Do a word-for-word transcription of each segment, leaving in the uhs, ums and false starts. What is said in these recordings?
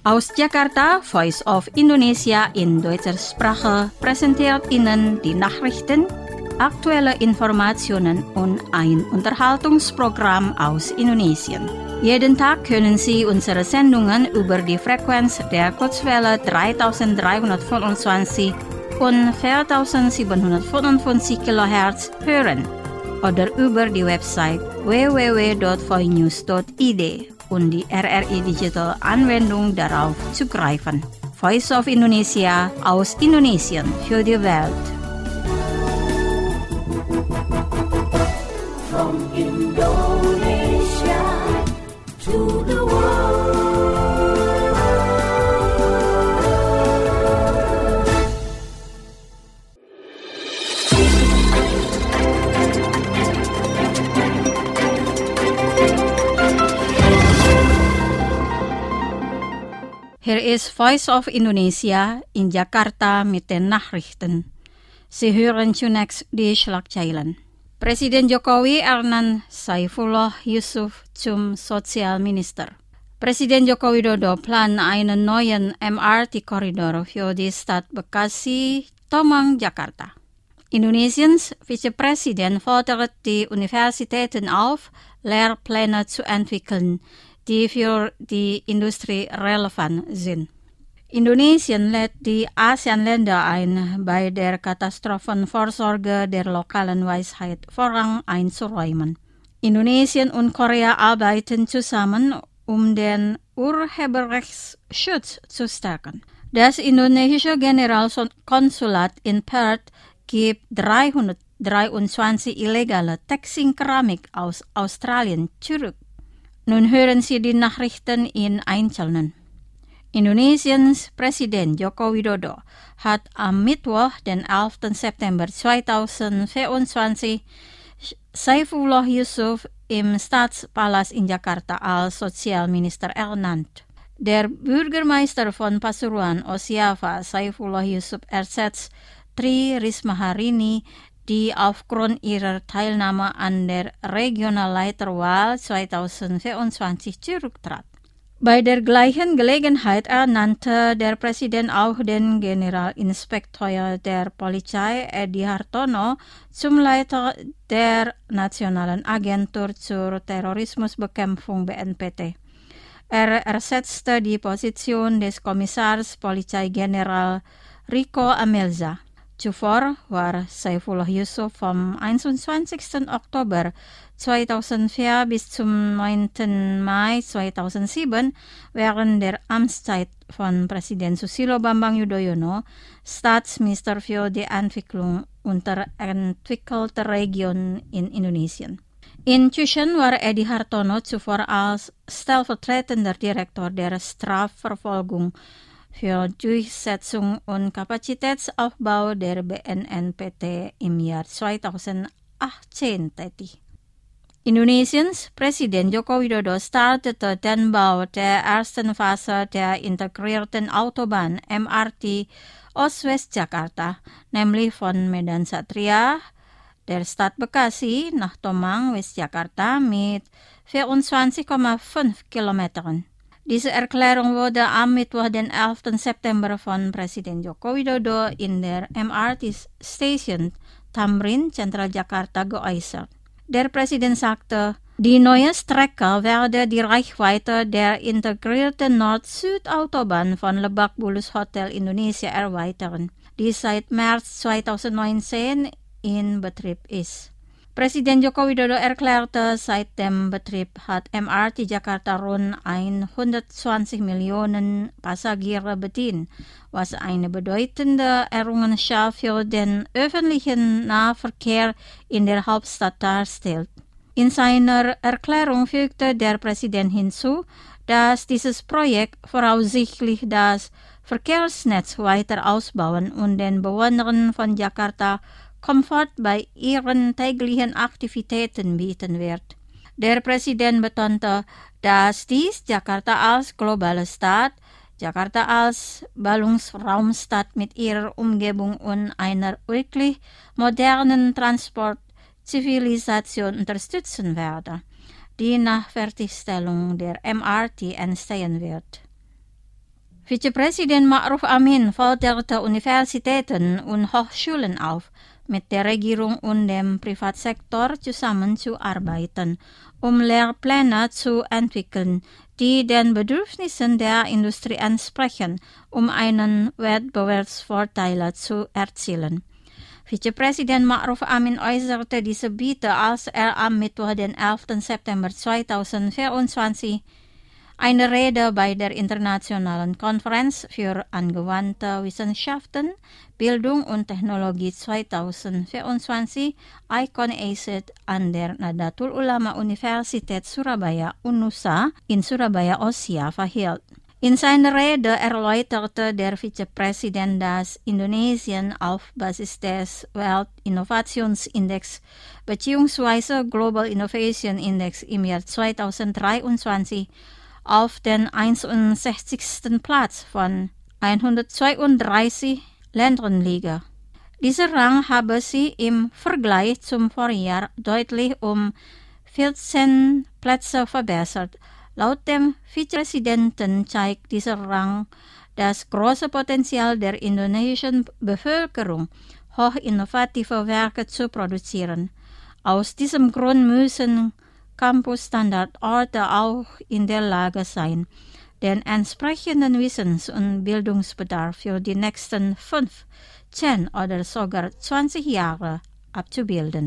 Aus Jakarta, Voice of Indonesia in deutscher Sprache präsentiert Ihnen die Nachrichten, aktuelle Informationen und ein Unterhaltungsprogramm aus Indonesien. Jeden Tag können Sie unsere Sendungen über die Frequenz der Kurzwelle dreitausenddreihundertfünfundzwanzig und viertausendsiebenhundertfünfundfünfzig Kilohertz hören oder über die Website w w w punkt voinews punkt i d und die R R I Digital Anwendung darauf zugreifen. Voice of Indonesia aus Indonesien für die Welt. From Indonesia to the world. Hier ist Voice of Indonesia in Jakarta mit den Nachrichten. Sie hören zunächst die Schlagzeilen. Presiden Jokowi ernannt Saifullah Yusuf zum Sozialminister. Presiden Joko Widodo plant einen neuen M R T-Korridor für die Stadt Bekasi, Tomang, Jakarta. Indonesiens Vizepräsident fordert die Universitäten auf, Lehrpläne zu entwickeln, die für die Industrie relevant sind. Indonesien lädt die ASEAN-Länder ein, bei der Katastrophenvorsorge der lokalen Weisheit Vorrang einzuräumen. Indonesien und Korea arbeiten zusammen, um den Urheberrechtsschutz zu stärken. Das indonesische Generalkonsulat in Perth gibt dreihundertdreiundzwanzig illegale Textilkeramik aus Australien zurück. Nun hören Sie die Nachrichten in Einzelnen. Indonesiens Präsident Joko Widodo hat am Mittwoch, den elften September zweitausendvierundzwanzig, Saifullah Yusuf im Staatspalast in Jakarta als Sozialminister ernannt. Der Bürgermeister von Pasuruan, Ossiava Saifullah Yusuf, ersetzt Tri Risma Harini, die aufgrund ihrer Teilnahme an der Regionalleiterwahl zweitausendvierundzwanzig zurücktrat. Bei der gleichen Gelegenheit ernannte der Präsident auch den Generalinspekteur der Polizei Edi Hartono zum Leiter der Nationalen Agentur zur Terrorismusbekämpfung B N P T. Er ersetzte die Position des Kommissars Polizeigeneral Rico Amelza. Zuvor war Saifullah Yusuf vom einundzwanzigsten Oktober zweitausendvier bis zum neunten Mai zweitausendsieben während der Amtszeit von Präsident Susilo Bambang Yudhoyono Staatsminister für die Entwicklung unterentwickelter Regionen in Indonesien. Inzwischen war Edi Hartono zuvor als stellvertretender Direktor der Strafverfolgung für Durchsetzung und Kapazitätsaufbau der B N N P T im Jahr zweitausendachtzehn tätig. Indonesiens Präsident Joko Widodo startete den Bau der ersten Phase der integrierten Autobahn M R T Ost-West-Jakarta, nämlich von Medan Satria, der Stadt Bekasi, nach Tomang, West-Jakarta mit vierundzwanzig Komma fünf Kilometern. Diese Erklärung wurde am Mittwoch, den elften September, von Präsident Joko Widodo in der M R T-Station Tamrin, Zentral Jakarta, geäußert. Der Präsident sagte, die neue Strecke werde die Reichweite der integrierten Nord-Süd-Autobahn von Lebak Bulus Hotel Indonesia erweitern, die seit März zweitausendneunzehn in Betrieb ist. Präsident Joko Widodo erklärte, seit dem Betrieb hat M R T Jakarta rund hundertzwanzig Millionen Passagiere bedient, was eine bedeutende Errungenschaft für den öffentlichen Nahverkehr in der Hauptstadt darstellt. In seiner Erklärung fügte der Präsident hinzu, dass dieses Projekt voraussichtlich das Verkehrsnetz weiter ausbauen und den Bewohnern von Jakarta Komfort bei ihren täglichen Aktivitäten bieten wird. Der Präsident betonte, dass dies Jakarta als globale Stadt, Jakarta als Ballungsraumstadt mit ihrer Umgebung und einer wirklich modernen Transportzivilisation unterstützen werde, die nach Fertigstellung der M R T entstehen wird. Vizepräsident Ma'ruf Amin forderte Universitäten und Hochschulen auf, mit der Regierung und dem Privatsektor zusammenzuarbeiten, um Lehrpläne zu entwickeln, die den Bedürfnissen der Industrie entsprechen, um einen Wettbewerbsvorteil zu erzielen. Vizepräsident Ma'ruf Amin äußerte diese Bitte, als er am Mittwoch, den elften September zweitausendvierundzwanzig, eine Rede bei der Internationalen Konferenz für angewandte Wissenschaften, Bildung und Technologie zweitausendvierundzwanzig, Icon A C E D, an der Nadatul Ulama Universität Surabaya UNUSA in Surabaya, Austria, verhielt. In seiner Rede erläuterte der Vizepräsident, dass Indonesien auf Basis des Weltinnovationsindex bzw. Global Innovation Index im Jahr zweitausenddreiundzwanzig auf den einundsechzigsten Platz von hundertzweiunddreißig Ländern liege. Dieser Rang habe sie im Vergleich zum Vorjahr deutlich um vierzehn Plätze verbessert. Laut dem Vizepräsidenten zeigt dieser Rang das große Potenzial der indonesischen Bevölkerung, hochinnovative Werke zu produzieren. Aus diesem Grund müssen Campus-Standardorte auch in der Lage sein, den entsprechenden Wissens- und Bildungsbedarf für die nächsten fünf, zehn oder sogar zwanzig Jahre abzubilden.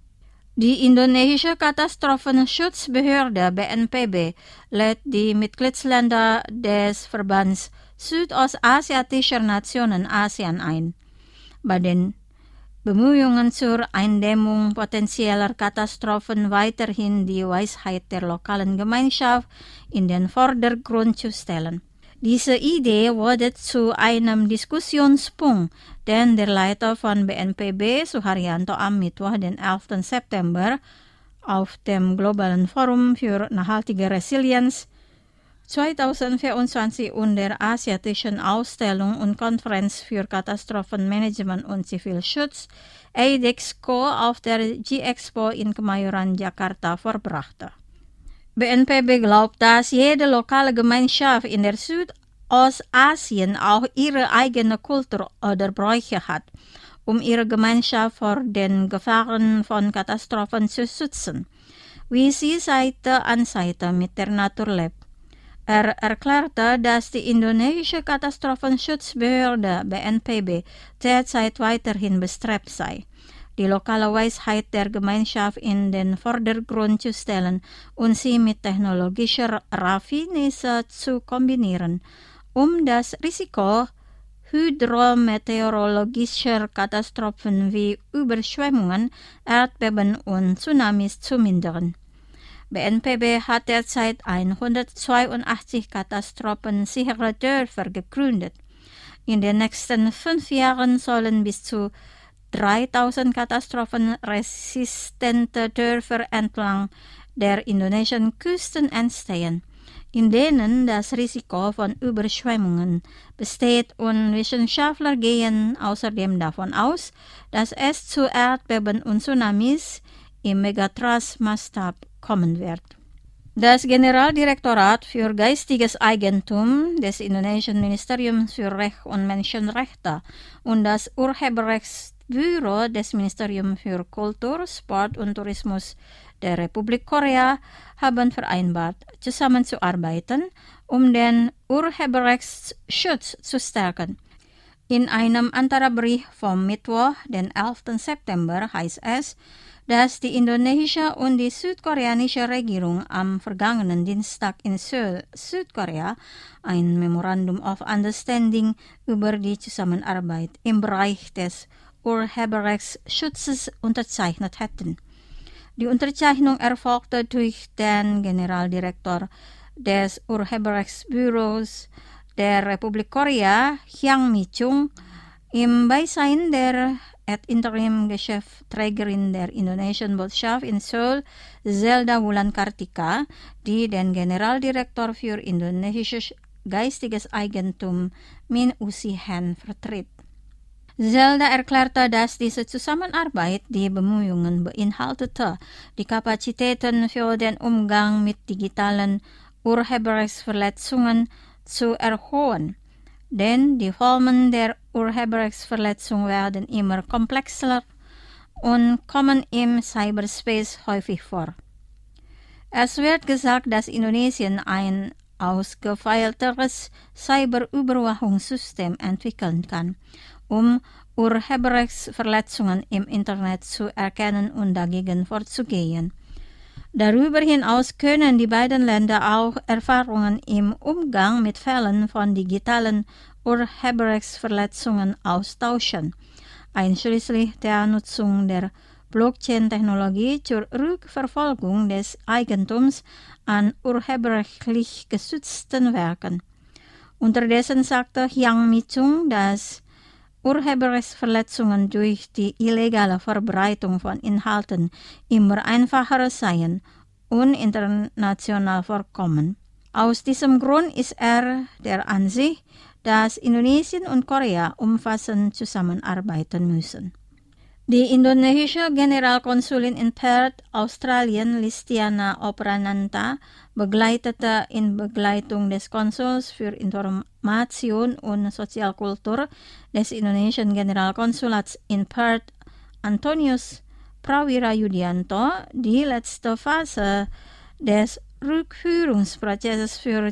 Die indonesische Katastrophenschutzbehörde B N P B lädt die Mitgliedsländer des Verbands Südostasiatischer Nationen ASEAN ein, bei den Bemühungen zur Eindämmung potenzieller Katastrophen weiterhin die Weisheit der lokalen Gemeinschaft in den Vordergrund zu stellen. Diese Idee wurde zu einem Diskussionspunkt, den der Leiter von B N P B, Suharyanto, am Mittwoch, den elften September, auf dem Globalen Forum für nachhaltige Resilienz zweitausendvierundzwanzig und der Asiatischen Ausstellung und Konferenz für Katastrophenmanagement und Zivilschutz AIDEXCO auf der G-Expo in Kemayoran, Jakarta verbrachte. B N P B glaubt, dass jede lokale Gemeinschaft in der Südostasien auch ihre eigene Kultur oder Bräuche hat, um ihre Gemeinschaft vor den Gefahren von Katastrophen zu schützen, wie sie Seite an Seite mit der Natur lebt. Er erklärte, dass die indonesische Katastrophenschutzbehörde B N P B derzeit weiterhin bestrebt sei, die lokale Weisheit der Gemeinschaft in den Vordergrund zu stellen und sie mit technologischer Raffinesse zu kombinieren, um das Risiko hydrometeorologischer Katastrophen wie Überschwemmungen, Erdbeben und Tsunamis zu mindern. B N P B hat derzeit hundertzweiundachtzig katastrophensichere Dörfer gegründet. In den nächsten fünf Jahren sollen bis zu dreitausend katastrophenresistente Dörfer entlang der indonesischen Küsten entstehen, in denen das Risiko von Überschwemmungen besteht, und Wissenschaftler gehen außerdem davon aus, dass es zu Erdbeben und Tsunamis im Megatrust-Maßstab kommen wird. Das Generaldirektorat für geistiges Eigentum des indonesischen Ministeriums für Recht und Menschenrechte und das Urheberrechtsbüro des Ministeriums für Kultur, Sport und Tourismus der Republik Korea haben vereinbart, zusammenzuarbeiten, um den Urheberrechtsschutz zu stärken. In einem Antara-Brief vom Mittwoch, den elften September, heißt es, dass die indonesische und die südkoreanische Regierung am vergangenen Dienstag in Seoul, Südkorea, ein Memorandum of Understanding über die Zusammenarbeit im Bereich des Urheberrechtsschutzes unterzeichnet hätten. Die Unterzeichnung erfolgte durch den Generaldirektor des Urheberrechtsbüros der Republik Korea, Hyang Mi-chung, im Beisein der Ad-Interim-Geschäftsträgerin der indonesischen Botschaft in Seoul, Zelda Wulan Kartika, die den Generaldirektor für indonesisches geistiges Eigentum, Min Usi Hen, vertritt. Zelda erklärte, dass diese Zusammenarbeit die Bemühungen beinhaltete, die Kapazitäten für den Umgang mit digitalen Urheberrechtsverletzungen zu erhöhen, denn die Formen der Urheberrechtsverletzung werden immer komplexer und kommen im Cyberspace häufig vor. Es wird gesagt, dass Indonesien ein ausgefeilteres Cyberüberwachungssystem entwickeln kann, um Urheberrechtsverletzungen im Internet zu erkennen und dagegen vorzugehen. Darüber hinaus können die beiden Länder auch Erfahrungen im Umgang mit Fällen von digitalen Urheberrechtsverletzungen austauschen, einschließlich der Nutzung der Blockchain-Technologie zur Rückverfolgung des Eigentums an urheberrechtlich geschützten Werken. Unterdessen sagte Yang Mi-chung, dass Urheberrechtsverletzungen durch die illegale Verbreitung von Inhalten immer einfacher seien und international vorkommen. Aus diesem Grund ist er der Ansicht, dass Indonesien und Korea umfassend zusammenarbeiten müssen. Die indonesische Generalkonsulin in Perth, Australien, Listiana Oprananta, begleitete in Begleitung des Konsuls für Information und Sozialkultur des indonesischen Generalkonsulats in Perth, Antonius Prawirayudianto, die letzte Phase des Rückführungsprozesses für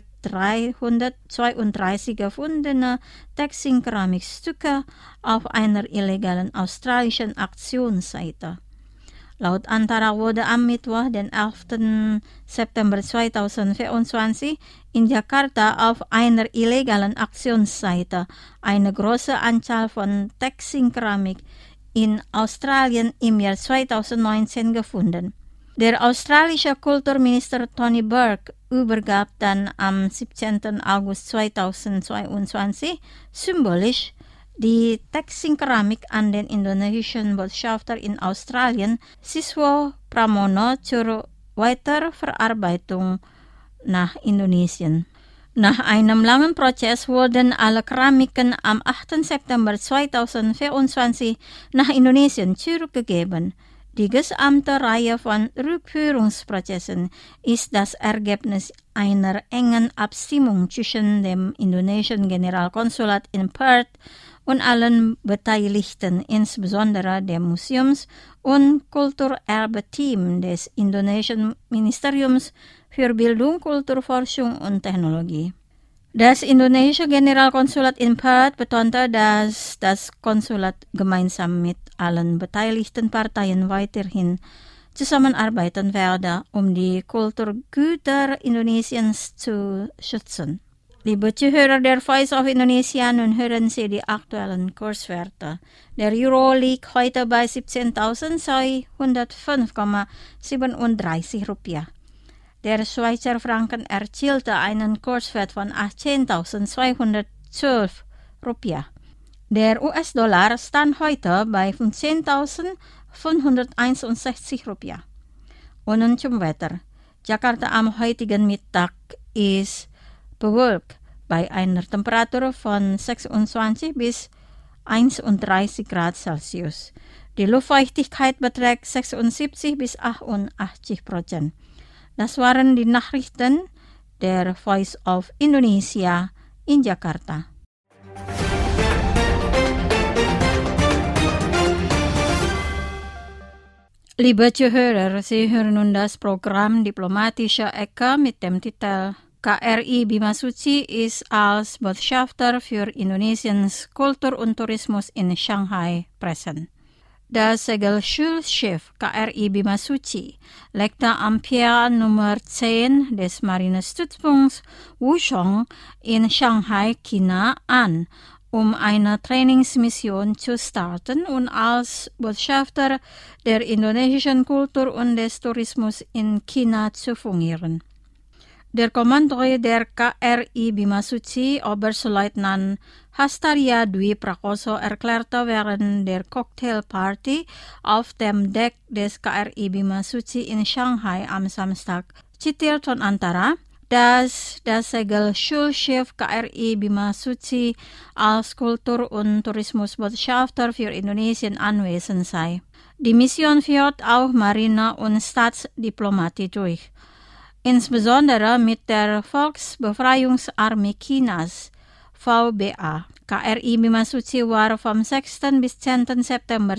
dreihundertzweiunddreißig gefundene Textilkeramikstücke auf einer illegalen australischen Auktionsseite. Laut Antara wurde am Mittwoch, den elften September zweitausendvierundzwanzig, in Jakarta auf einer illegalen Auktionsseite eine große Anzahl von Textilkeramik in Australien im Jahr zweitausendneunzehn gefunden. Der australische Kulturminister Tony Burke übergab dann am siebzehnten August zweitausendzweiundzwanzig symbolisch die Textilkeramik an den indonesischen Botschafter in Australien, Siswo Pramono, zur Weiterverarbeitung nach Indonesien. Nach einem langen Prozess wurden alle Keramiken am achten September zweitausendvierundzwanzig nach Indonesien zurückgegeben. Die gesamte Reihe von Rückführungsprozessen ist das Ergebnis einer engen Abstimmung zwischen dem indonesischen Generalkonsulat in Perth und allen Beteiligten, insbesondere dem Museums- und Kulturerbe-Team des indonesischen Ministeriums für Bildung, Kulturforschung und Technologie. Das indonesische Generalkonsulat in Perth betonte, dass das Konsulat gemeinsam mit allen beteiligten Parteien weiterhin zusammenarbeiten werde, um die Kulturgüter Indonesiens zu schützen. Liebe Zuhörer der Voice of Indonesia, nun hören Sie die aktuellen Kurswerte. Der Euro liegt heute bei siebzehntausendzweihundertfünf Komma siebenunddreißig Rupiah. Der Schweizer Franken erzielte einen Kurswert von achtzehntausendzweihundertzwölf Rupiah. Der U S-Dollar stand heute bei fünfzehntausendfünfhunderteinundsechzig Rupiah. Und nun zum Wetter. Jakarta am heutigen Mittag ist bewölkt bei einer Temperatur von sechsundzwanzig bis einunddreißig Grad Celsius. Die Luftfeuchtigkeit beträgt sechsundsiebzig bis achtundachtzig Prozent. Das waren die Nachrichten der Voice of Indonesia in Jakarta. Liebe Zuhörer, Sie hören nun das Programm Diplomatische Ecke mit dem Titel K R I Bimasuci ist als Botschafter für Indonesiens Kultur und Tourismus in Shanghai präsent. Das Segelschulschiff K R I Bimasuci legte am Pier Nummer zehn des Marinestützpunkts Wuchong in Shanghai, China an, um eine Trainingsmission zu starten und als Botschafter der indonesischen Kultur und des Tourismus in China zu fungieren. Der Kommandeur der K R I Bimasuci, Oberstleutnant Hastaria Dwi Prakoso, erklärte während der Cocktailparty auf dem Deck des K R I Bimasuci in Shanghai am Samstag, zitiert von Antara, dass das Segelschulschiff K R I Bimasuci als Kultur- und Tourismusbotschafter für Indonesien anwesend sei. Die Mission führt auch Marine- und Staatsdiplomatie durch. Insbesondere mit der Volksbefreiungsarmee Chinas V B A. K R I memasuki war vom sechsten bis zehnten September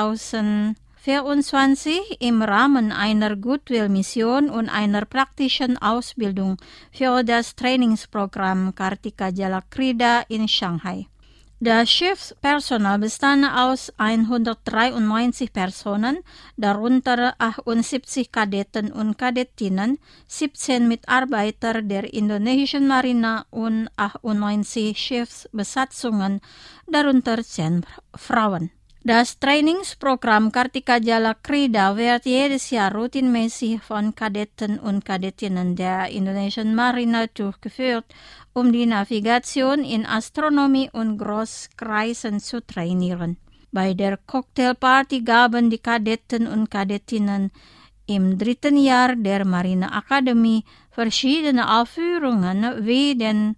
zweitausendvierundzwanzig im Rahmen einer Goodwill-Mission und einer praktischen Ausbildung für das Trainingsprogramm Kartika Jala Krida in Shanghai. Das Schiffspersonal bestand aus hundertdreiundneunzig Personen, darunter achtundsiebzig Kadetten und Kadettinnen, siebzehn Mitarbeiter der indonesischen Marine und achtundneunzig Schiffsbesatzungen, darunter zehn Frauen. Das Trainingsprogramm Kartika Jala Krida wird jedes Jahr routinemäßig von Kadetten und Kadettinnen der indonesischen Marine durchgeführt, um die Navigation in Astronomie und Großkreisen zu trainieren. Bei der Cocktailparty gaben die Kadetten und Kadettinnen im dritten Jahr der Marineakademie verschiedene Aufführungen wie den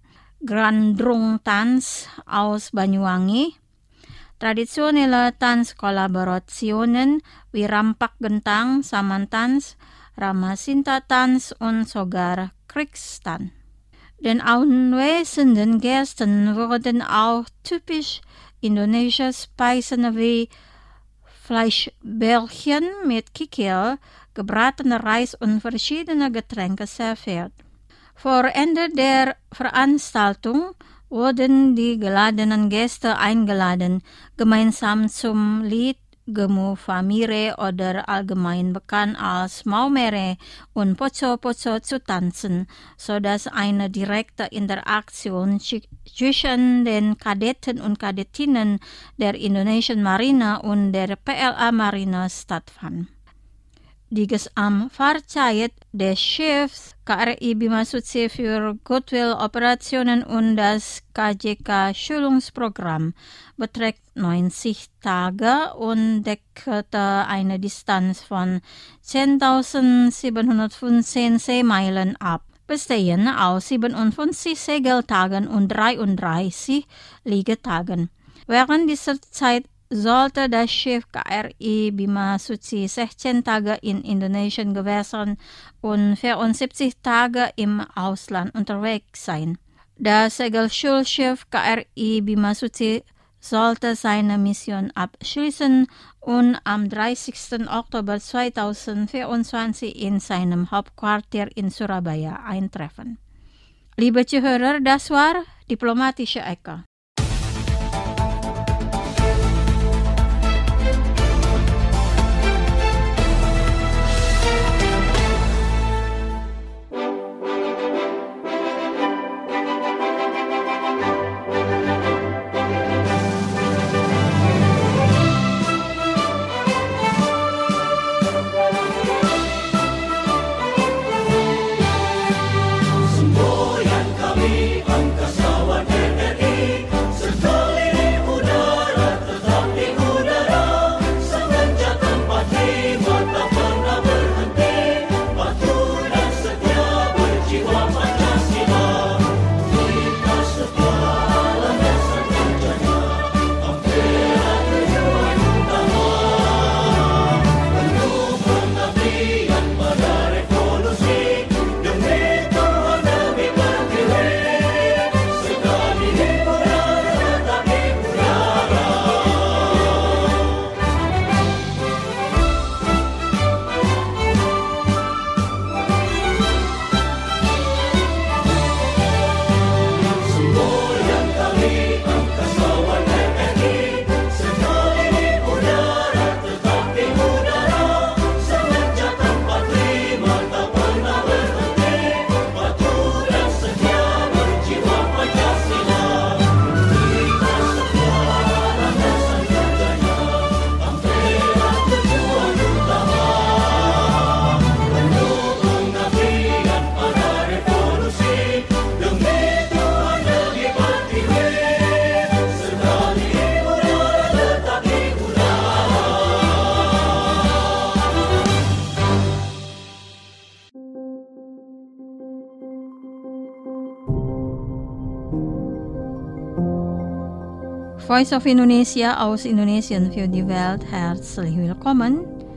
Grandrung-Tanz aus Banyuwangi, traditionelle Tanzkollaborationen wie Rampak Gentang, Samantanz, Ramasinta-Tanz und sogar Kriegstanz. Den anwesenden Gästen wurden auch typisch indonesische Speisen wie Fleischbällchen mit Kikil, gebratener Reis und verschiedene Getränke serviert. Vor Ende der Veranstaltung wurden die geladenen Gäste eingeladen, gemeinsam zum Lied Gemu Famire oder allgemein bekannt als Maumere und Poco-Poco zu tanzen, sodass eine direkte Interaktion zwischen den Kadetten und Kadettinnen der indonesischen Marine und der P L A Marine stattfand. Die Gesamtfahrzeit des Schiffs K R I Bimasuci für Goodwill-Operationen und das K J K-Schulungsprogramm beträgt neunzig Tage und deckte eine Distanz von zehntausendsiebenhundertfünfzehn Seemeilen ab, bestehend aus siebenundfünfzig Segeltagen und dreiunddreißig Liegetagen. Während dieser Zeit sollte das Schiff K R I Bimasuci sechzehn Tage in indonesischen Gewässern und vierundsiebzig Tage im Ausland unterwegs sein. Das Segelschulschiff K R I Bimasuci sollte seine Mission abschließen und am dreißigsten Oktober zweitausendvierundzwanzig in seinem Hauptquartier in Surabaya eintreffen. Liebe Zuhörer, das war Diplomatische Ecke. Voice of Indonesia aus Indonesien für die Welt, herzlich willkommen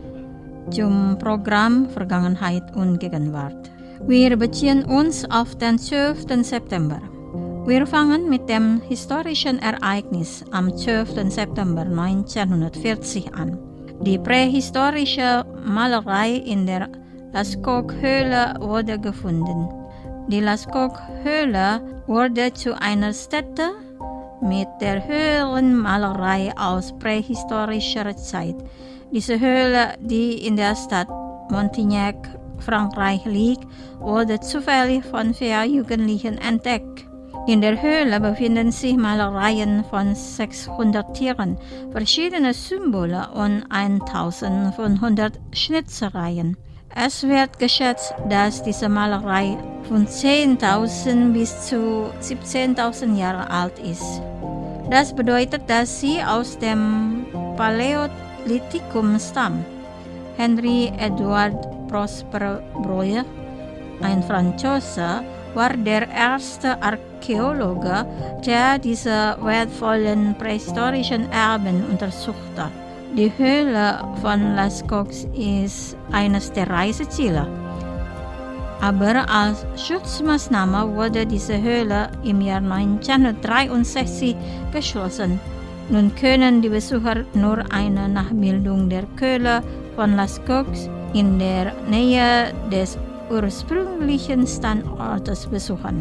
zum Programm Vergangenheit und Gegenwart. Wir beziehen uns auf den zwölften September. Wir fangen mit dem historischen Ereignis am zwölften September neunzehnhundertvierzig an. Die prähistorische Malerei in der Laskog-Höhle wurde gefunden. Die Laskog-Höhle wurde zu einer Stätte mit der Höhlenmalerei aus prähistorischer Zeit. Diese Höhle, die in der Stadt Montignac, Frankreich liegt, wurde zufällig von vier Jugendlichen entdeckt. In der Höhle befinden sich Malereien von sechshundert Tieren, verschiedene Symbole und eintausendfünfhundert Schnitzereien. Es wird geschätzt, dass diese Malerei von zehntausend bis zu siebzehntausend Jahre alt ist. Das bedeutet, dass sie aus dem Paläolithikum stammt. Henri Edouard Prosper Breuer, ein Franzose, war der erste Archäologe, der diese wertvollen prähistorischen Erben untersuchte. Die Höhle von Laskog ist eines der Reiseziele. Aber als Schutzmaßnahme wurde diese Höhle im Jahr neunzehnhundertdreiundsechzig geschlossen. Nun können die Besucher nur eine Nachbildung der Höhle von Laskog in der Nähe des ursprünglichen Standortes besuchen.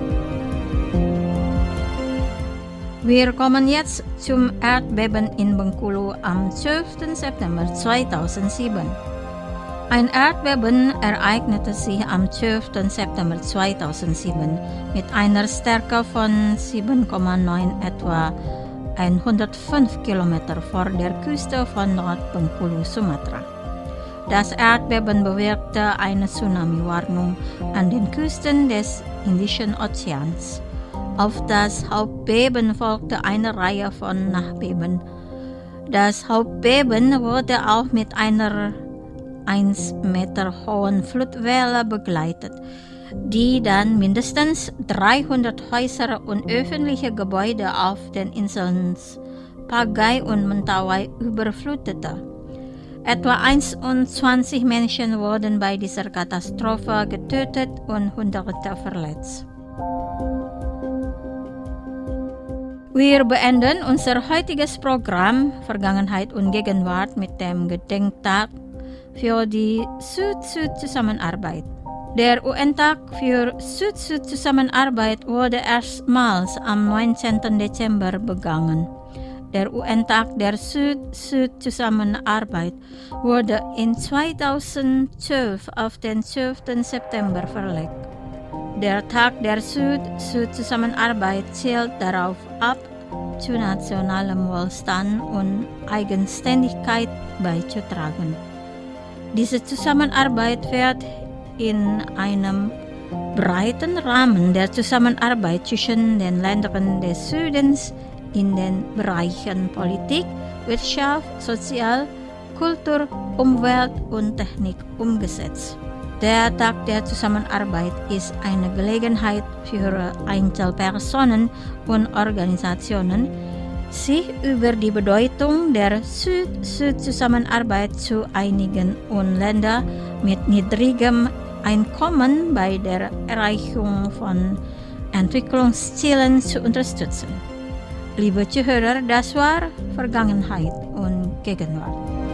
Wir kommen jetzt zum Erdbeben in Bengkulu am zwölften September zweitausendsieben. Ein Erdbeben ereignete sich am zwölften September zweitausendsieben mit einer Stärke von sieben Komma neun etwa hundertfünf Kilometer vor der Küste von Nord-Bengkulu, Sumatra. Das Erdbeben bewirkte eine Tsunami-Warnung an den Küsten des Indischen Ozeans. Auf das Hauptbeben folgte eine Reihe von Nachbeben. Das Hauptbeben wurde auch mit einer ein Meter hohen Flutwelle begleitet, die dann mindestens dreihundert Häuser und öffentliche Gebäude auf den Inseln Pagai und Mentawai überflutete. Etwa einundzwanzig Menschen wurden bei dieser Katastrophe getötet und Hunderte verletzt. Wir beenden unser heutiges Programm Vergangenheit und Gegenwart mit dem Gedenktag für die Süd-Süd-Zusammenarbeit. Der U N-Tag für Süd-Süd-Zusammenarbeit wurde erstmals am neunzehnten Dezember begangen. Der U N-Tag der Süd-Süd-Zusammenarbeit wurde in zweitausendzwölf auf den zwölften September verlegt. Der Tag der Süd-Süd-Zusammenarbeit zielt darauf ab, zu nationalem Wohlstand und Eigenständigkeit beizutragen. Diese Zusammenarbeit wird in einem breiten Rahmen der Zusammenarbeit zwischen den Ländern des Südens in den Bereichen Politik, Wirtschaft, Sozial, Kultur, Umwelt und Technik umgesetzt. Der Tag der Zusammenarbeit ist eine Gelegenheit für Einzelpersonen und Organisationen, sich über die Bedeutung der Süd-Süd-Zusammenarbeit zu einigen und Länder mit niedrigem Einkommen bei der Erreichung von Entwicklungszielen zu unterstützen. Liebe Zuhörer, das war Vergangenheit und Gegenwart.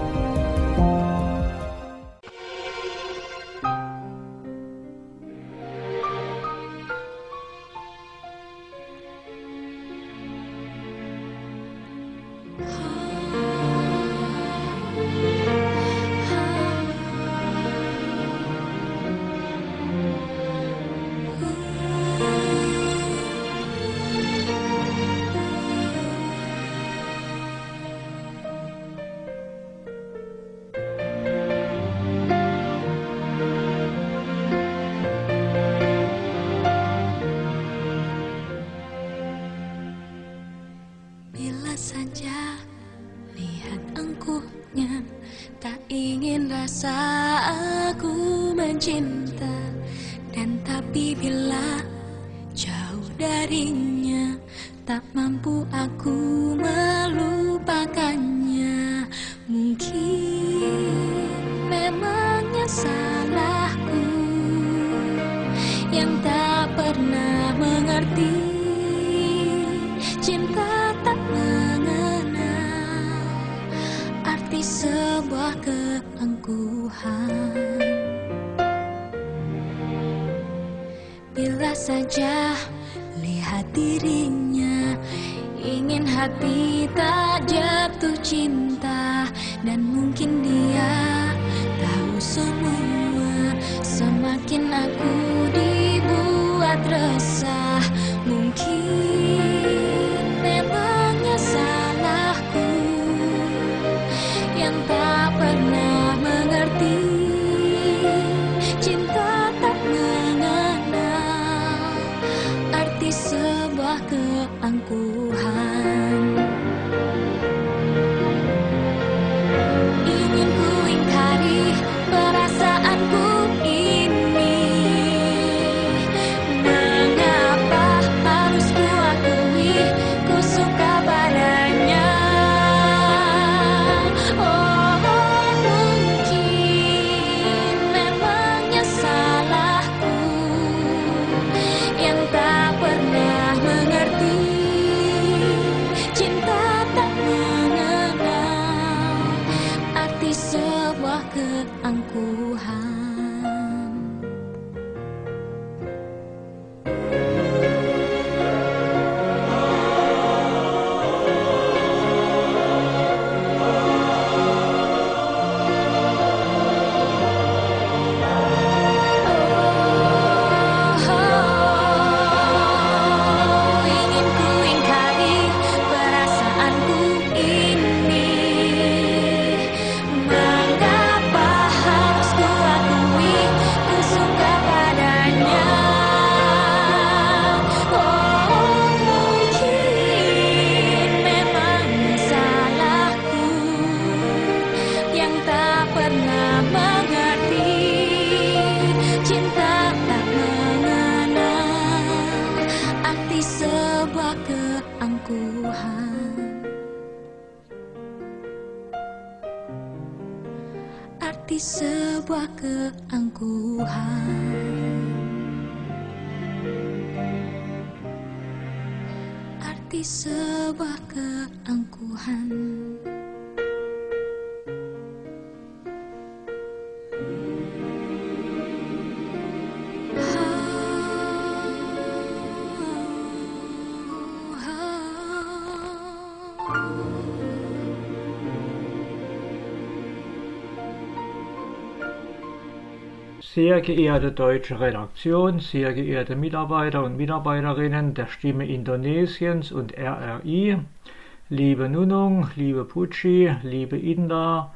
Saja lihat angkuhnya, tak ingin rasa aku mencinta. Dan tapi bila jauh darinya, tak mampu aku melupakannya. Mungkin memangnya salahku yang tak pernah mengerti sebuah keangkuhan. Bila saja lihat dirinya, ingin hati tak jatuh cinta. Dan mungkin dia tahu semua, semakin aku dibuat resah. Mungkin memangnya salahku yang tak pernah mengerti cinta tak mengenal arti sebuah keangkuhan. Ingin ku ingkari perasaanku ini, mengapa harus ku akui ku suka padanya. Oh, mungkin memangnya salahku yang tak pernah mengerti cinta tak mengenal arti sebuah keangkuhan. Ingin ku ingkari perasaanku ini, mengapa harus ku akui ku suka padanya. Oh, mungkin memang salahku yang tak pernah mengerti cinta tak mengenal arti sebuah keangkuhan. Arti sebuah keangkuhan. Arti sebuah keangkuhan. Sehr geehrte deutsche Redaktion, sehr geehrte Mitarbeiter und Mitarbeiterinnen der Stimme Indonesiens und R R I, liebe Nunung, liebe Puji, liebe Inda,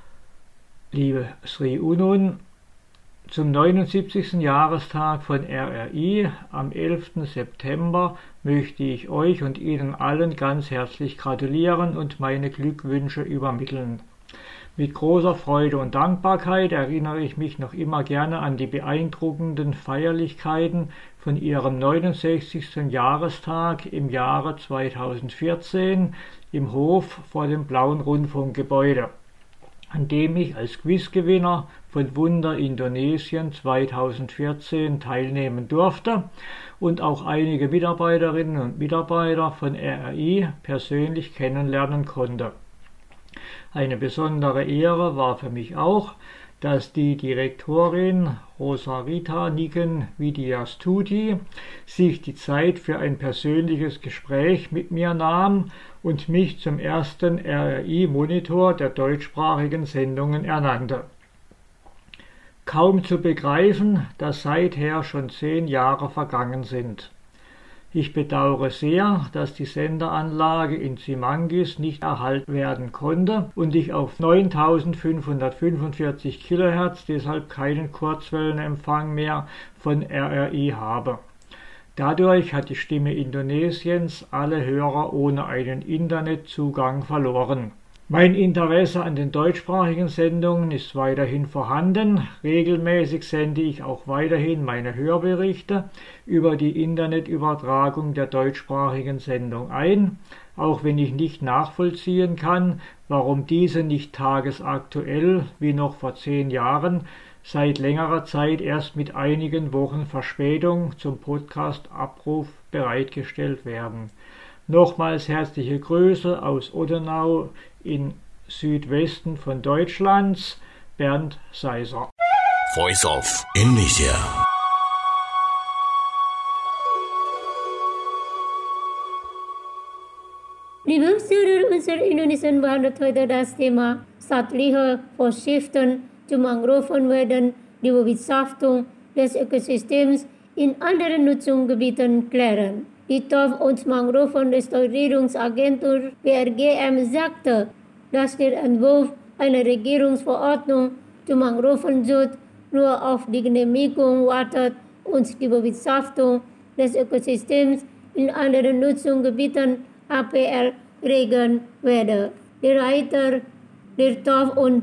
liebe Sri Unun, zum neunundsiebzigsten Jahrestag von R R I am elften September möchte ich euch und Ihnen allen ganz herzlich gratulieren und meine Glückwünsche übermitteln. Mit großer Freude und Dankbarkeit erinnere ich mich noch immer gerne an die beeindruckenden Feierlichkeiten von ihrem neunundsechzigsten Jahrestag im Jahre zweitausendvierzehn im Hof vor dem Blauen Rundfunkgebäude, an dem ich als Quizgewinner von Wunder Indonesien zweitausendvierzehn teilnehmen durfte und auch einige Mitarbeiterinnen und Mitarbeiter von R R I persönlich kennenlernen konnte. Eine besondere Ehre war für mich auch, dass die Direktorin Rosarita Niken Widiastudi sich die Zeit für ein persönliches Gespräch mit mir nahm und mich zum ersten R R I-Monitor der deutschsprachigen Sendungen ernannte. Kaum zu begreifen, dass seither schon zehn Jahre vergangen sind. Ich bedauere sehr, dass die Senderanlage in Simangis nicht erhalten werden konnte und ich auf neuntausendfünfhundertfünfundvierzig Kilohertz deshalb keinen Kurzwellenempfang mehr von R R I habe. Dadurch hat die Stimme Indonesiens alle Hörer ohne einen Internetzugang verloren. Mein Interesse an den deutschsprachigen Sendungen ist weiterhin vorhanden. Regelmäßig sende ich auch weiterhin meine Hörberichte über die Internetübertragung der deutschsprachigen Sendung ein, auch wenn ich nicht nachvollziehen kann, warum diese nicht tagesaktuell wie noch vor zehn Jahren seit längerer Zeit erst mit einigen Wochen Verspätung zum Podcast-Abruf bereitgestellt werden. Nochmals herzliche Grüße aus Oddenau in Südwesten von Deutschlands, Bernd Seiser. Voice of Indonesia. Liebe Zuhörer unserer Indonesian behandelt heute das Thema staatliche Vorschriften zur Mangrovenwälder, die Bewirtschaftung des Ökosystems in anderen Nutzungsgebieten klären. Die Torf- und Mangrovenrestaurierungsagentur W R G M sagte, dass der Entwurf einer Regierungsverordnung zur Mangrovenschutz nur auf die Genehmigung wartet und die Bewirtschaftung des Ökosystems in anderen Nutzungsgebieten A P L regeln werde. Der Leiter der Torf- und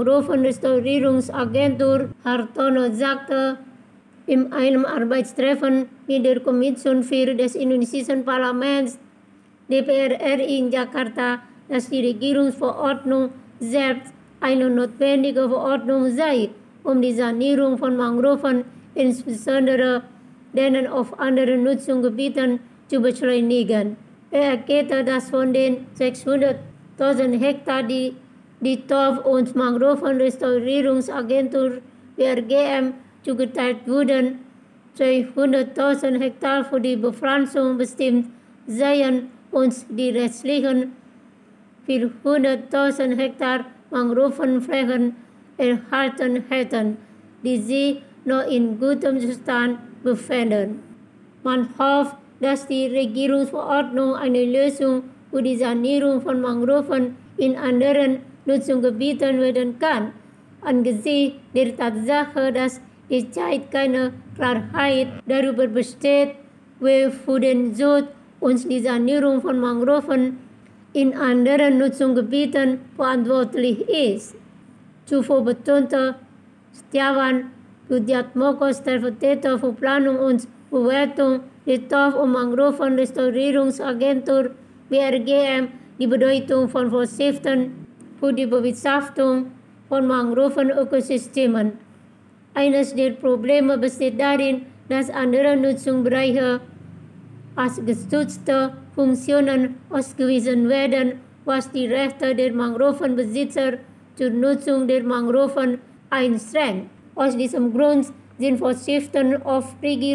Mangrovenrestaurierungsagentur Hartono sagte in einem Arbeitstreffen mit der Kommission für des indonesischen Parlaments D P R R I in Jakarta, dass die Regierungsverordnung selbst eine notwendige Verordnung sei, um die Sanierung von Mangroven, insbesondere denen auf anderen Nutzungsgebieten, zu beschleunigen. Er erklärte, dass von den sechshunderttausend Hektar, die die Torf- und Mangrovenrestaurierungsagentur W R G M zugeteilt wurden, zweihunderttausend Hektar für die Bepflanzung bestimmt seien und die restlichen vierhunderttausend Hektar Mangrovenflächen erhalten hätten, die sich noch in gutem Zustand befinden. Man hofft, dass die Regierungsverordnung eine Lösung für die Sanierung von Mangroven in anderen Nutzungsgebieten werden kann, angesichts der Tatsache, dass derzeit keine Klarheit darüber besteht, wer für den Schutz und die Sanierung von Mangroven in anderen Nutzungsgebieten verantwortlich ist. Zuvor betonte Setiawan Rudiatmoko, Stellvertreter für Planung und Bewertung der Torf- und Mangrovenrestaurierungsagentur W R G M, die Bedeutung von Vorschriften für die Bewirtschaftung von Mangrovenökosystemen. Eines der Probleme besteht darin, dass andere Nutzungsbereiche als gestützte Funktionen ausgewiesen werden, was die Rechte der Mangrovenbesitzer zur Nutzung der Mangroven einschränkt. Aus diesem Grund sind Vorschriften auf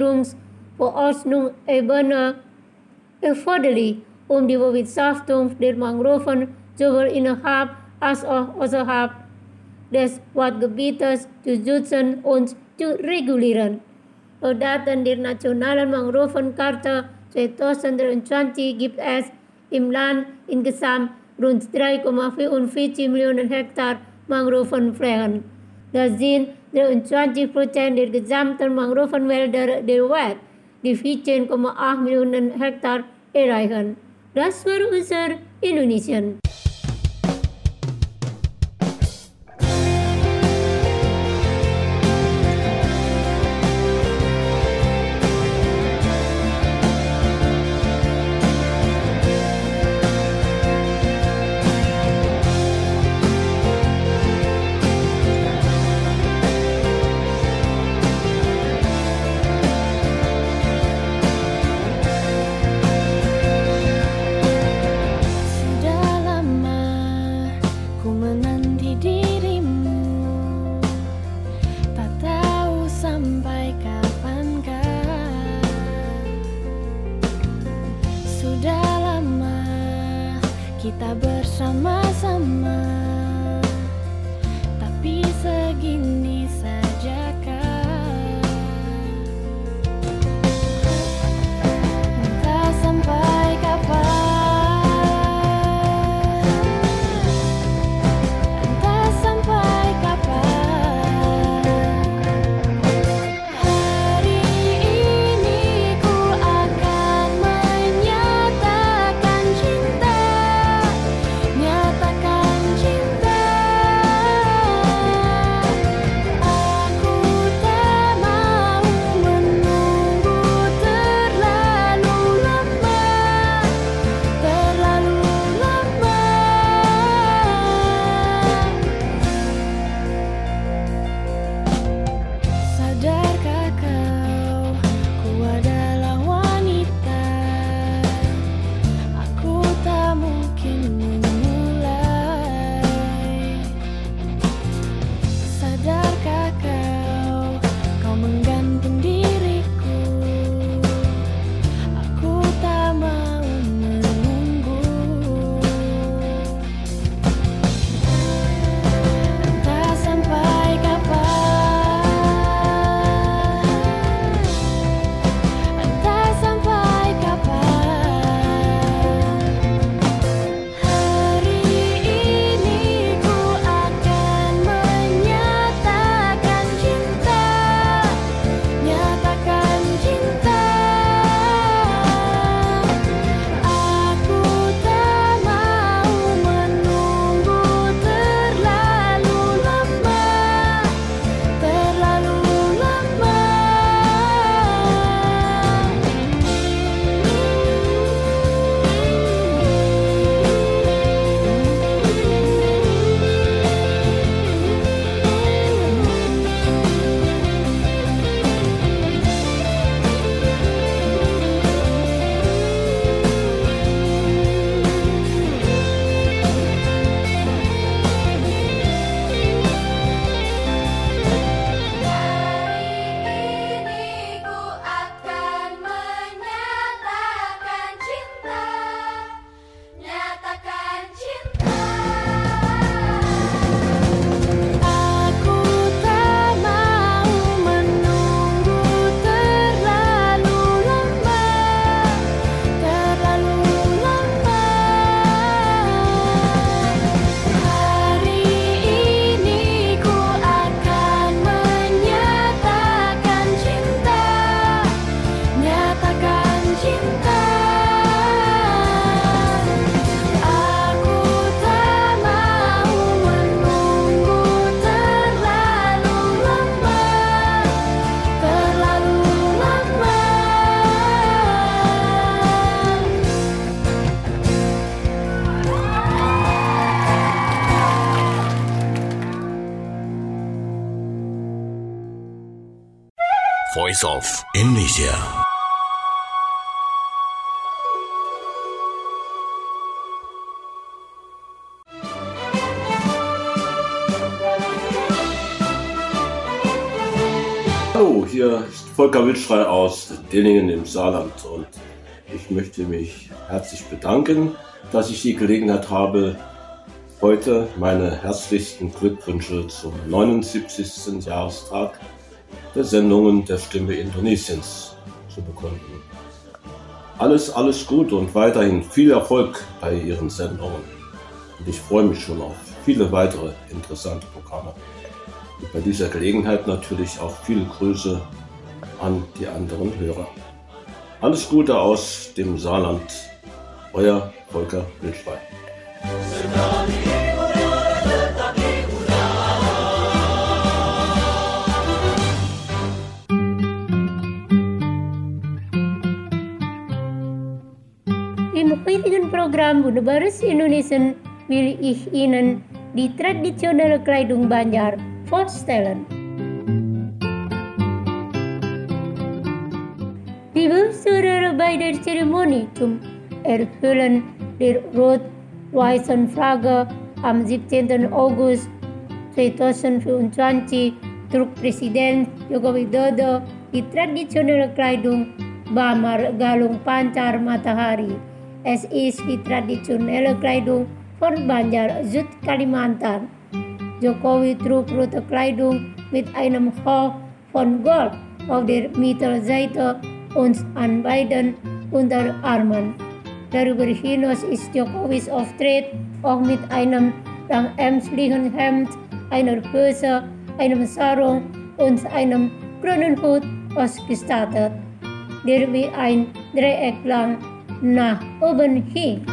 Regierungsverordnungsebene erforderlich, um die Bewirtschaftung der Mangroven sowohl innerhalb als auch außerhalb des Waldgebietes zu schützen und zu regulieren. Laut Daten der Nationalen Mangrovenkarte zweitausenddreiundzwanzig gibt es im Land insgesamt rund drei Komma vierundvierzig Millionen Hektar Mangrovenflächen. Das sind dreiundzwanzig Prozent der gesamten Mangrovenwälder der Welt, die vierzehn Komma acht Millionen Hektar erreichen. Das war unser Indonesien. Kita bersama-sama, tapi segini sajakah? Entah sampai kapan, entah sampai kapan. Hari ini ku akan menyatakan cinta, nyatakan cinta. Voice of Indonesia. Hallo, hier ist Volker Wildschrei aus Dillingen im Saarland und ich möchte mich herzlich bedanken, dass ich die Gelegenheit habe, heute meine herzlichsten Glückwünsche zum neunundsiebzigsten Jahrestag der Sendungen der Stimme Indonesiens zu bekunden. Alles, alles gut und weiterhin viel Erfolg bei Ihren Sendungen. Und ich freue mich schon auf viele weitere interessante Programme. Und bei dieser Gelegenheit natürlich auch viele Grüße an die anderen Hörer. Alles Gute aus dem Saarland, euer Volker Wildschrei. Im heutigen Programm Wunderbares Indonesian will ich Ihnen die traditionelle Kleidung Banjar vorstellen. Liebe Zuhörer, bei der Zeremonie zum Erfüllen der rot-weißen Flagge am siebzehnten August zweitausendvierundzwanzig trug Präsident Joko Widodo die traditionelle Kleidung Bamar Galung Pancar Matahari. Es ist die traditionelle Kleidung von Banjar Süd Kalimantan. Jokowi trug rote Kleidung mit einem Hauch von Gold auf der Mittelseite und an beiden Unterarmen. Darüber hinaus ist Jokowis Auftritt auch mit einem langärmlichen Hemd, einer Hose, einem Sarung und einem grünen Hut ausgestattet, der wie ein Dreieck lang nach oben hing.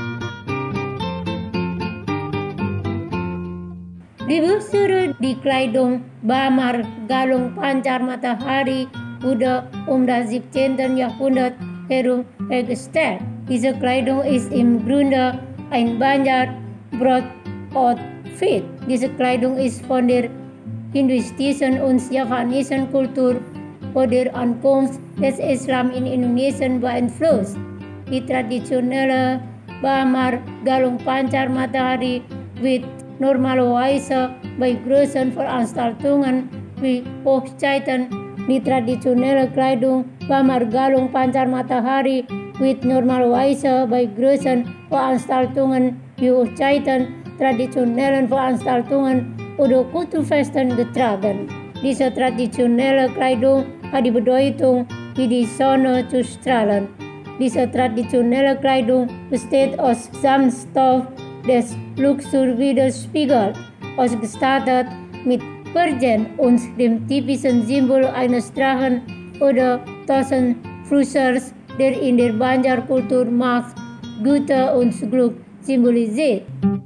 Liebe Zuhörer, die Kleidung Bamar Galung Pancar Matahari wurde um das siebzehnte Jahrhundert herum hergestellt. Diese Kleidung ist im Grunde ein Banjar Brot-Outfit. Diese Kleidung ist von der hinduistischen und javanischen Kultur vor der Ankunft des Islam in Indonesien beeinflusst. Die traditionelle Bamar Galung Pancar Matahari wird normalerweise bei großen Veranstaltungen wie Hochzeiten. Die traditionelle Kleidung Bamar Galung Pancar Matahari wird normalerweise bei großen Veranstaltungen wie Hochzeiten, traditionellen Veranstaltungen oder Kulturfesten getragen. Diese traditionelle Kleidung hat die Bedeutung, wie die Sonne zu strahlen. Diese traditionelle Kleidung besteht aus Samtstoff des Luxurwiderspiegel, ausgestattet mit Perlen und dem typischen Symbol eines Drachen oder Taschenfrussers, der in der Banjar-Kultur Macht, Güte und Glück symbolisiert.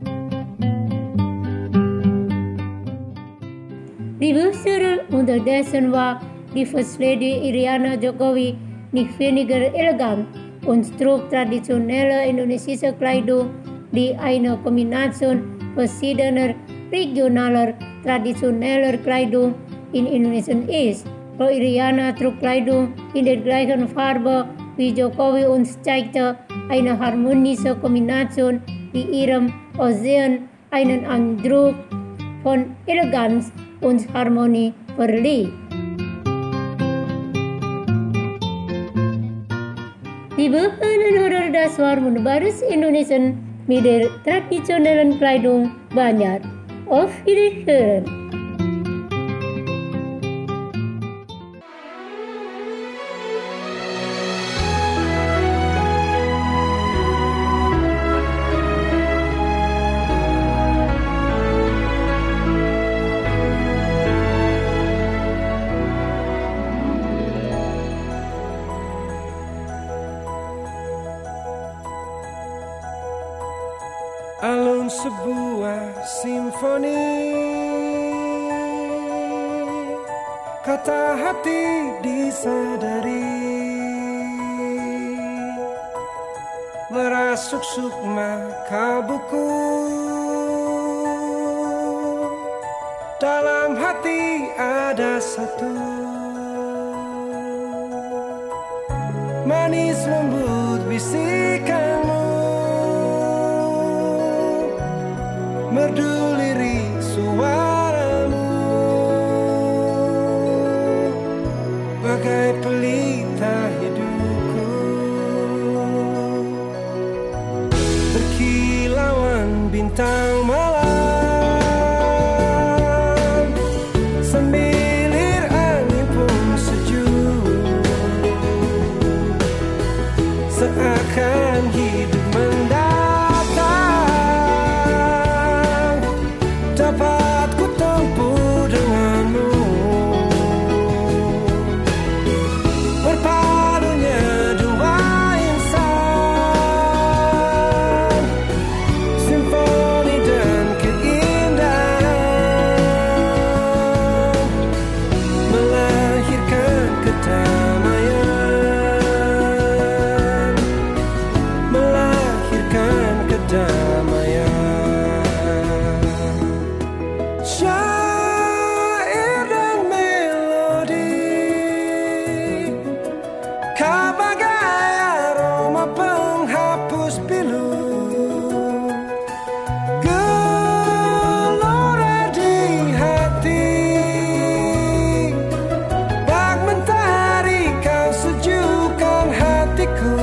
Liebe Zuhörer, unterdessen war die First Lady Iriana Jokowi nicht weniger elegant und trug traditionelle indonesische Kleidung, die eine Kombination verschiedener regionaler traditioneller Kleidung in Indonesien ist. Frau Iriana trug Kleidung in der gleichen Farbe wie Jokowi und zeigte eine harmonische Kombination, die ihrem Aussehen einen Eindruck von Eleganz und Harmonie verlieh. Liebe Hörer, das war Wunderbares Indonesian mit der traditionellen Kleidung Banjar. Auf Wiederhören! Alun sebuah simfoni, kata hati disadari, merasuk sukma kalbuku, dalam hati ada satu manis lembut bisikanmu, merdu lirik suaramu, bagai pelita hidupku, berkilauan bintang malam, sembilir angin pun sejuk, seakan hidup mendatang, dapat ku tempuh denganmu, berpadunya dua insan, simfoni dan keindahan, melahirkan kedamaian, melahirkan kedamaian. Syair dan melodi, kau bagai aroma penghapus pilu, gelora di hati, bak mentari kau sejukkan hatiku.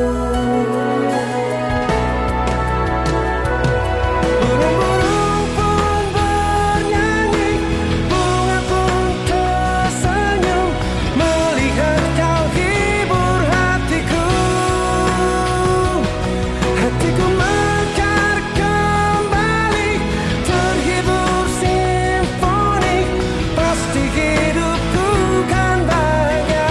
Burung-burung pun bernyanyi, bunga pun tersenyum, melihat kau hibur hatiku. Hatiku mekar kembali, terhibur simfoni, pasti hidupku kan bahagia.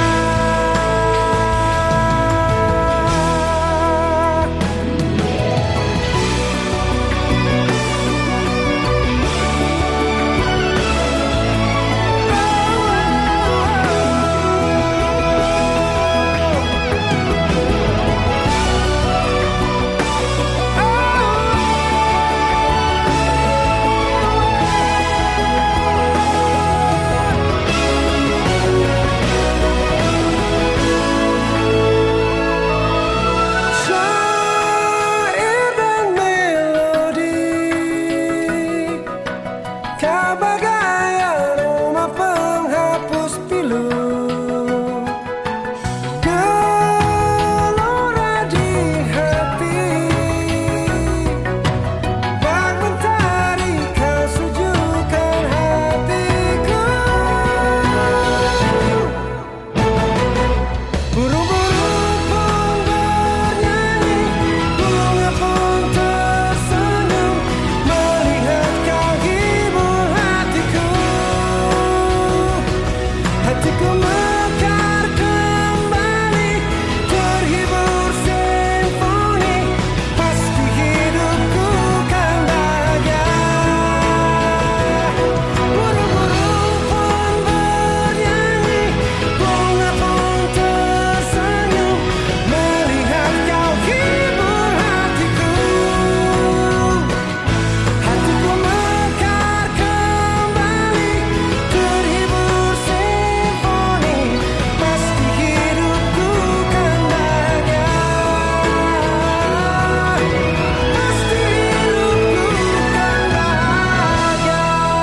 Syair dan melodi, kau bagai aroma penghapus pilu, gelora di hati, bak mentari kau sejukkan hatiku. Burung-burung pun bernyanyi, bunga pun tersenyum, melihat kau hibur hatiku. Hatiku mekar kembali, terhibur simfoni, pasti hidupku kan bahagia. Burung-burung pun bernyanyi, bunga pun tersenyum, melihat kau hibur hatiku. Hatiku mekar kembali, terhibur simfoni, pasti hidupku kan bahagia. Pasti hidupku kan bahagia.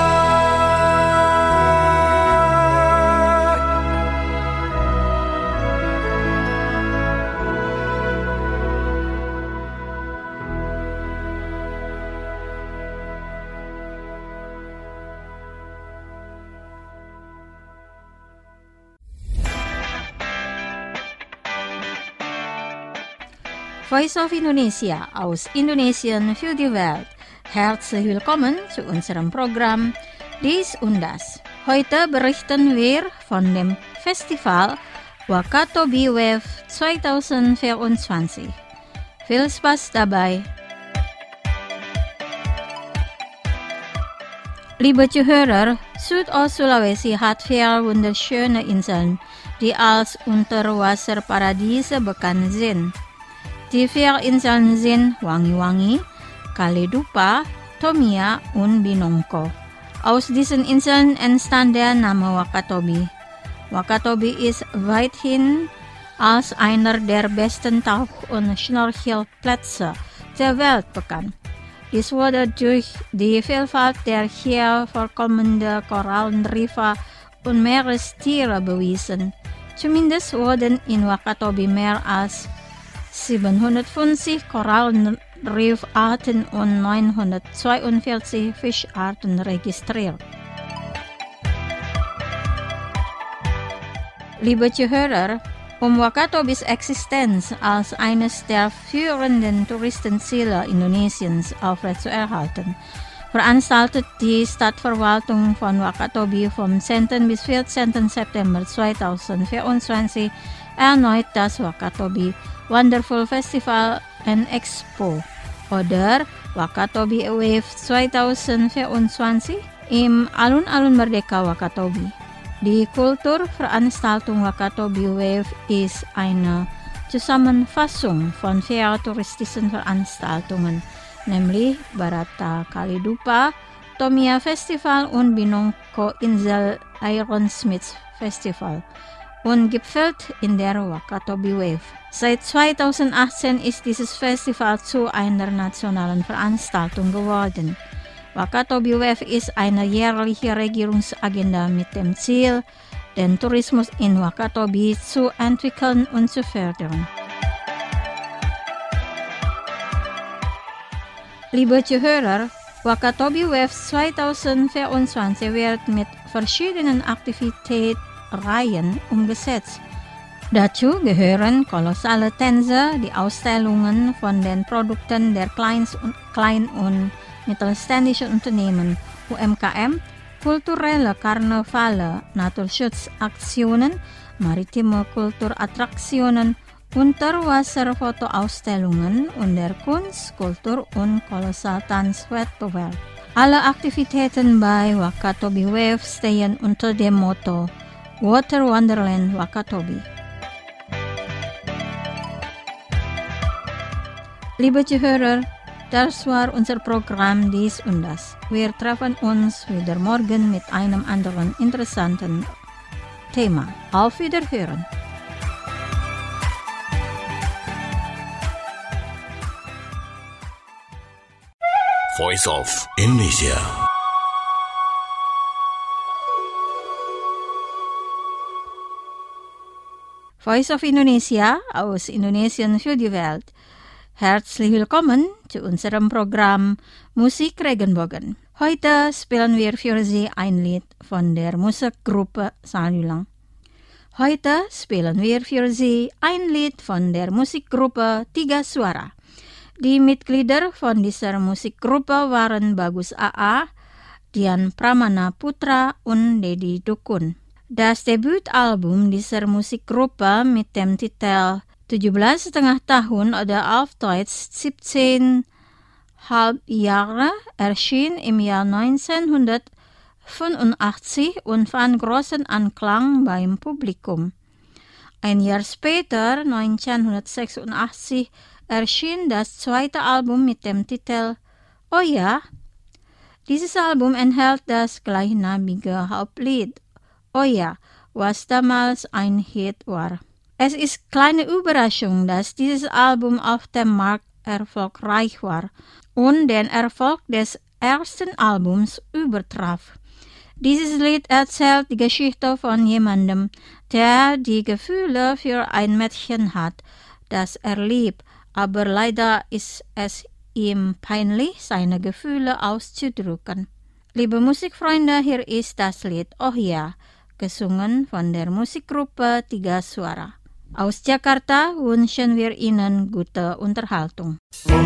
Voice of Indonesia aus Indonesien für die Welt. Herzlich willkommen zu unserem Programm Dies und Das. Heute berichten wir von dem Festival Wakatobi Wave zwanzig vierundzwanzig. Viel Spaß dabei! Liebe Zuhörer, Südost-Sulawesi hat vier wunderschöne Inseln, die als Unterwasserparadiese bekannt sind. Die vier Inseln sind Wangi-Wangi, Kaledupa, Tomia und Binongko. Aus diesen Inseln entstand der Name Wakatobi. Wakatobi ist weithin als einer der besten Tauch- und Schnorchelplätze der Welt bekannt. Dies wurde durch die Vielfalt der hier vorkommenden Korallenriffe und Meerestiere bewiesen. Zumindest wurden in Wakatobi mehr als siebenhundertfünfzig Korallenriffarten und neunhundertzweiundvierzig Fischarten registriert. Liebe Zuhörer, um Wakatobis Existenz als eines der führenden Touristenziele Indonesiens aufrechtzuerhalten, veranstaltet die Stadtverwaltung von Wakatobi vom zehnten bis vierzehnten September zweitausendvierundzwanzig erneut das Wakatobi Wonderful Festival and Expo oder Wakatobi Wave zweitausendvierundzwanzig im Alun-Alun Merdeka Wakatobi. Die Kulturveranstaltung Wakatobi Wave ist eine Zusammenfassung von vier touristischen Veranstaltungen, nämlich Barata Kalidupa, Tomia Festival und Binongko Insel Ironsmiths Festival und gipfelt in der Wakatobi Wave. Seit zweitausendachtzehn ist dieses Festival zu einer nationalen Veranstaltung geworden. Wakatobi Wave ist eine jährliche Regierungsagenda mit dem Ziel, den Tourismus in Wakatobi zu entwickeln und zu fördern. Liebe Zuhörer, Wakatobi Wave zweitausendvierundzwanzig wird mit verschiedenen Aktivitätsreihen umgesetzt. Dazu gehören kolossale Tänze, die Ausstellungen von den Produkten der Kleins- und Klein- und mittelständischen Unternehmen, U M K M, kulturelle Karnevale, Naturschutzaktionen, maritime Kulturattraktionen, Unterwasserfotoausstellungen und der Kunst-, Kultur- und Kolossal-Tanzwettbewerb. Alle Aktivitäten bei Wakatobi Wave stehen unter dem Motto Water Wonderland Wakatobi. Liebe Zuhörer, das war unser Programm Dies und Das. Wir treffen uns wieder morgen mit einem anderen interessanten Thema. Auf Wiederhören. Voice of Indonesia. Voice of Indonesia aus Indonesien für die Welt. Herzlich willkommen zu unserem Programm Musik Regenbogen. Heute spielen wir für Sie ein Lied von der Musikgruppe Salulang. Heute spielen wir für Sie ein Lied von der Musikgruppe Tiga Suara. Die Mitglieder von dieser Musikgruppe waren Bagus A A, Dian Pramana Putra und Dedi Dukun. Das Debütalbum dieser Musikgruppe mit dem Titel tujuh belas setengah tahun oder auf Deutsch siebzehn halb Jahre erschien im Jahr neunzehnhundertfünfundachtzig und fand großen Anklang beim Publikum. Ein Jahr später, neunzehnhundertsechsundachtzig, erschien das zweite Album mit dem Titel Oh ja. Dieses Album enthält das gleichnamige Hauptlied Oh ja, was damals ein Hit war. Es ist keine Überraschung, dass dieses Album auf dem Markt erfolgreich war und den Erfolg des ersten Albums übertraf. Dieses Lied erzählt die Geschichte von jemandem, der die Gefühle für ein Mädchen hat, das er liebt, aber leider ist es ihm peinlich, seine Gefühle auszudrücken. Liebe Musikfreunde, hier ist das Lied Oh ja, gesungen von der Musikgruppe Tiga Suara. Aus Jakarta wünschen wir Ihnen gute Unterhaltung.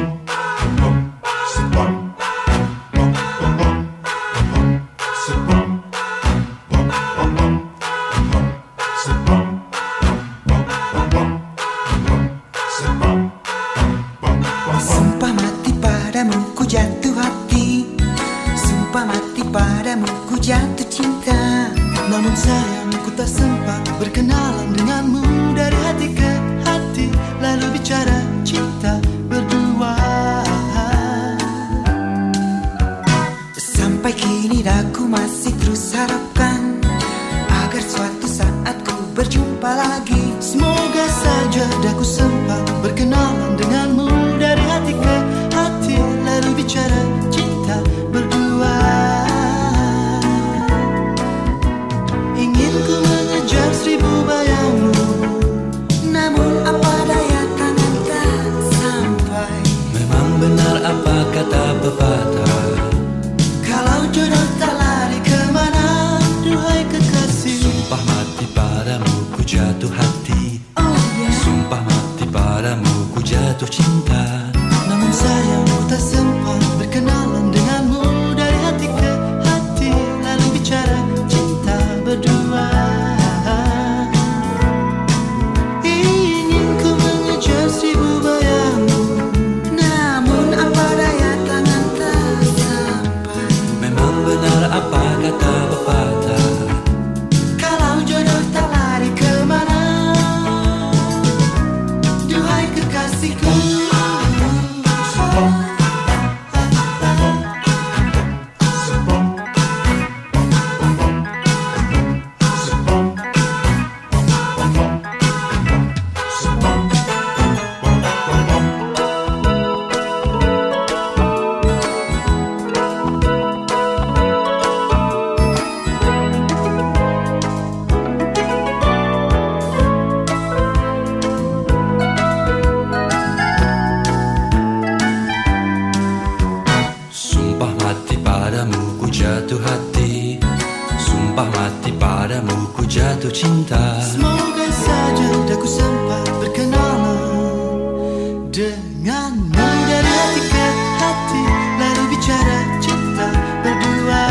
Sumpah mati padamu ku jatuh hati, sumpah mati padamu ku jatuh cinta. Namun sayang ku tak sempat berkenalan denganmu dari hati ke hati, lalu bicara cinta berdua. Sampai kini aku masih terus harapkan agar suatu saat ku berjumpa lagi. Semoga saja daku sempat berkenalan denganmu dari hati ke hati, lalu bicara cinta berdua. Ingin ku mengejar seribu bayangmu, namun apa daya tangan tak sampai. Memang benar apa kata pepatah, kalau jodoh tak lari kemana, duhai kekasih. sumpah mati padamu ku jatuh hati. Oh yeah. Sumpah mati padamu ku jatuh cinta. Namun sayang ku tak sempat berkenalan denganmu dari hati ke hati, lalu bicara cinta berdua. Ingin ku mengejar seribu bayangmu, namun apa daya tangan tak sampai. Memang benar apa kata pepatah, Kalau jodoh tak lari kemana, duhai kekasihku. sumpah mati padamu ku jatuh hati. Sumpah mati padamu ku jatuh cinta. Semoga saja daku sempat berkenalan denganmu dari hati ke hati, lalu bicara cinta berdua.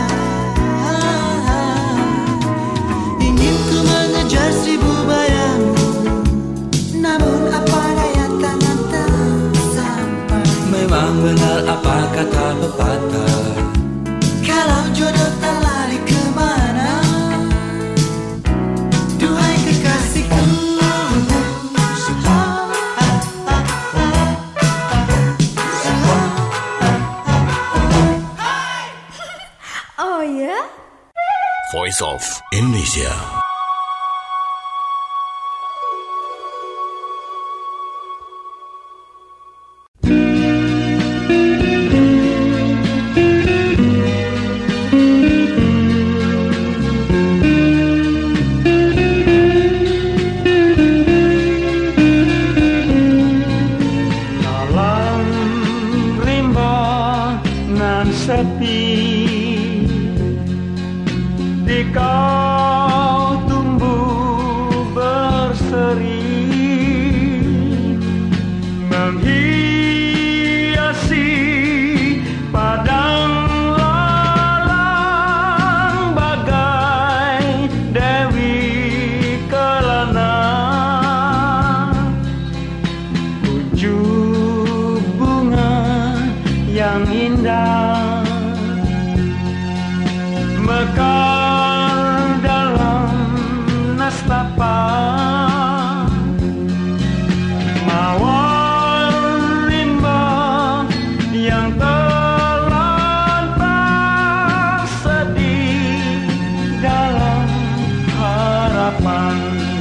Ingin ku mengejar seribu bayangmu, namun apa daya tangan tak sampai. Memang benar apa kata pepatah, Kalau jodoh tak lari kemana, duhai kekasihku. Oh ya? Voice of Indonesia. Dalam rimba nan sepi, di kau tumbuh berseri, menghiasi padang lalang bagai Dewi Kelana. Ujung bunga yang indah mekar dalam nastapa, mawar rimba yang terlantar sedih dalam harapan.